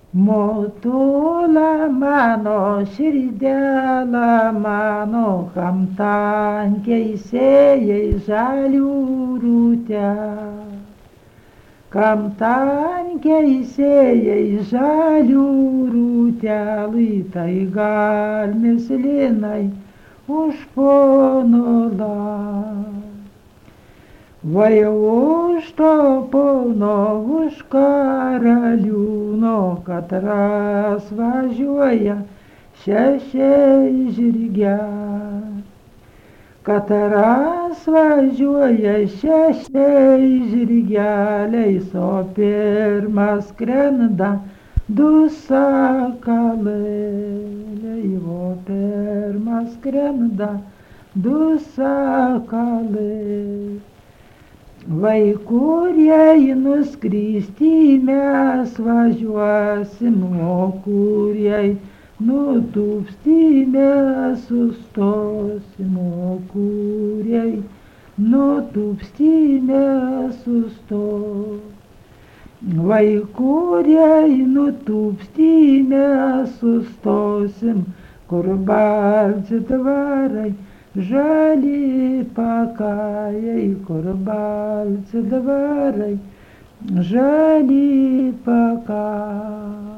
Motula mano, širdėla mano, kam tankiai sėjai žalių rūtę. Kam tankiai sėjai žalių rūtę, tai gal mislinai už ponolą. Vai už to pono, už karaliūno, katras važiuoja šešiai žirge. Katras važiuoja šešiai žirgeliais, o pirmas skrenda du sakalai, o pirmas skrenda du sakalai. Vaikurie nuskristi mes važiuosim, o kurie nutūpsti mes sustosim, o kurie nutūpsti mes sustos. Vaikurie nutūpsti mes sustosim, kur balti dvarai žali pakajai, kur balti dvarai žali pakajai.